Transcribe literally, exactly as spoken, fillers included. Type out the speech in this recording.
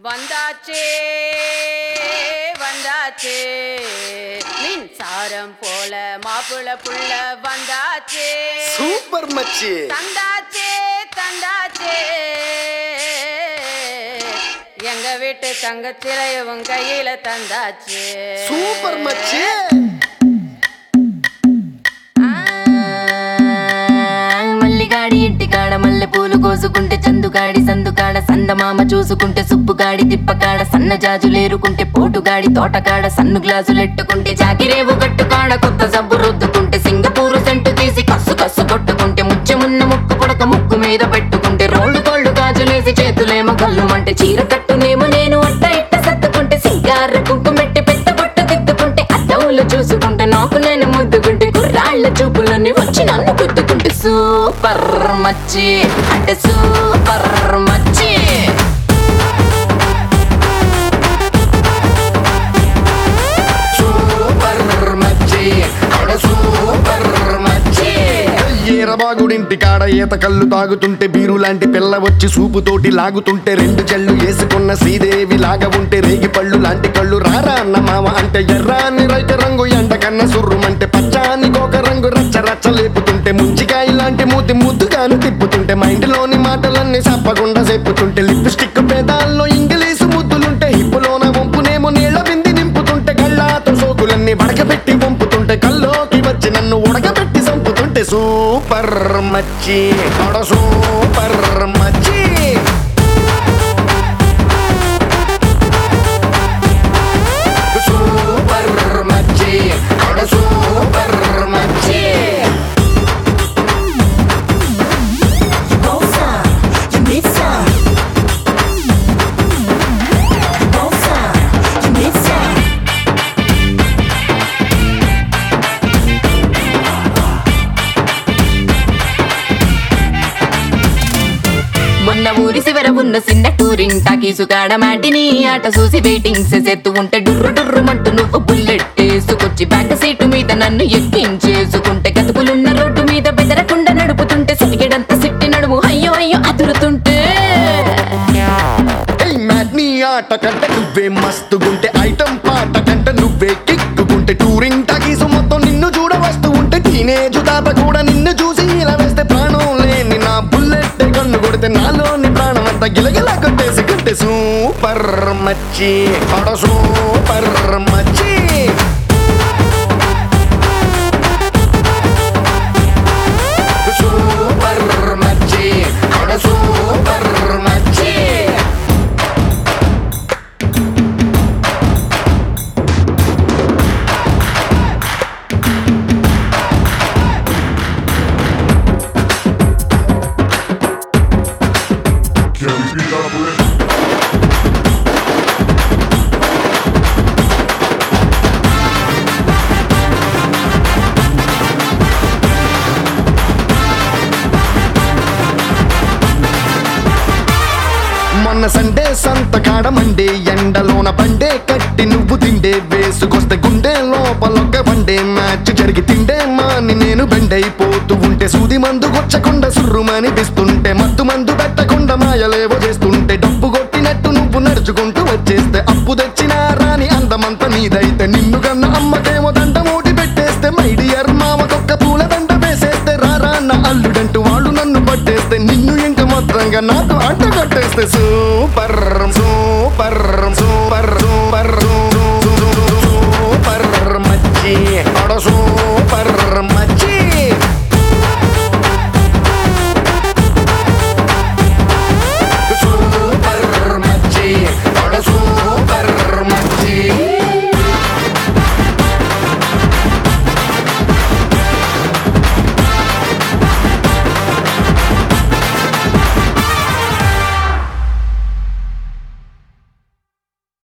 வந்தாச்சே வந்தாச்சே மின்சாரம் போல மாப்பிள புள்ள வந்தாச்சே சூப்பர் மச்சி தந்தாச்சே தந்தாச்சே எங்க வீட்டு தங்கச்சிலையும் கையில தந்தாச்சே சூப்பர் மச்சி మల్లిగాడి ఇంటికాడ మల్లె పూలు కోసుకుంటే చందుగాడి సందుకాడ సందమామ చూసుకుంటే సుబ్బుగాడి తిప్పకాడ సన్న జాజులేరుకుంటే పోటుగాడి తోటకాడ సన్ను గ్లాసులెట్టుకుంటే జాకిరేవు గట్టుకాడ కొత్త సబ్బు రుద్దుకుంటే సింగపూరు సెంటు తీసి కస్సు కస్సు కొట్టుకుంటే ముచ్చెమున్న ముక్కు పొడక ముక్కు మీద పెట్టుకుంటే రోళ్ళు కోళ్ళు గాజులేసి చేతులేమో కళ్ళుమంటే చీర కట్టునేమో నేను అట్ట ఇట్ట సత్తుకుంటే సింగార కుంకుమెట్టి పెట్ట బొట్ట దిద్దుకుంటే అద్దవులు చూసుకుంటే నాకు నేను ముద్దుకుంటే కుర్రాళ్ళ చూపులన్నీ వచ్చి నన్ను గుద్దుకుంటే సూపర్ మచ్చి అంటే సూపర్ మచ్చి సూపర్ మచ్చి అంటే సూపర్ మచ్చి ఈరబాగుడింటి కాడ ఈత కళ్ళు తాగుతుంటే బీరు లాంటి పిల్ల వచ్చి సూపుతోటి లాగుతుంటే రెండు చెళ్ళు వేసుకున్న శ్రీదేవి లాగా ఉంటే రేగి పళ్ళు లాంటి కళ్ళు రారా అన్న మామ అంటే ఎర్రాని రైత రంగు ఎండ కన్న సుర్రుమంటే పచ్చాని కోక రంగు రచ్చ రచ్చ లేపుతుంటే ముంచికాయ లాంటి మూతి ముద్దుగాను తిప్పుతుంటే మైండ్లోని మాటలన్నీ చెప్పకుండా చెప్పుతుంటే లిప్స్టిక్ పేదాల్లో ఇంగ్లీషు ముద్దులుంటే హిప్పులోన వంపునేమో నీళ్ళ బింది నింపుతుంటే కళ్ళాతో సోకులన్నీ వడకబెట్టి వంపుతుంటే కల్లోకి వచ్చి నన్ను ఉడకబెట్టి చంపుతుంటే సూపర్ మచ్చి అడ సూపర్ మచ్చి సూపర్ మచ్చి అంటే సూపర్ మచ్చి మొన్న ఊరి శివర ఉన్న చిన్న టూరింగ్ టాకీసు కాడ మాటిని ఆట చూసి వెయిటింగ్ చేసేత్తు ఉంటే డుర్రు డుర్రు మంటూ నువ్వు బుల్లెట్ వేసుకొచ్చి బ్యాక్ సీటు మీద నన్ను ఎక్కించేసుకుంటే గతుకులున్న రోడ్డు మీద బెదరకుండా నడుపుతుంటే సిటికెడంత సిట్టి నడుము అయ్యో అయ్యో అదురుతుంటే నీ ఆట కంటే నువ్వే మస్తుగుంటే ఐటమ్ పాట కంటే నువ్వే కిక్కుకుంటే టూరింగ్ టాకీసు మొత్తం నిన్ను చూడ వస్తూ ఉంటే టీనేజ్ తాత కూడా నిన్ను చూసి ఇలా వేస్తే ప్రాణం లేని నా బుల్లెట్ కన్ను కొడితే నాలోని ప్రాణం అంతా గిలగిలా కొట్టేసి కొట్టే సూపర్ మచ్చి అడ సూపర్ మచ్చి సూపర్ మచ్చి అంటే సూపర్ మచ్చి మొన్న సండే సంత కాడ మండే ఎండలోన పండే కట్టి నువ్వు తిండే వేసుకొస్తే గుండె లోపలొక్క బండే మ్యాచ్ జరిగి తిండే మాని నేను బెండైపోతూ ఉంటే సూది మందు కొచ్చకుండా సుర్రుమని పిస్తుంటే మత్తు మందు పెట్టకుండా మాయలేవో చేస్తుంటే డబ్బు కొట్టినట్టు నువ్వు నడుచుకుంటూ వచ్చేస్తే అప్పు తెచ్చిన రాని అందమంతా నీదైతే నిన్ను కన్న అమ్మకేమో దండ మూటి పెట్టేస్తే మైడియర్ మామకొక్క పూల దండ వేసేస్తే రారా అన్న అల్లుడంటూ వాళ్ళు నన్ను పట్టేస్తే నిన్ను ఇంక మొత్తంగా నాకు అంట కట్టేస్తే సూపర్ సూపర్ సూపర్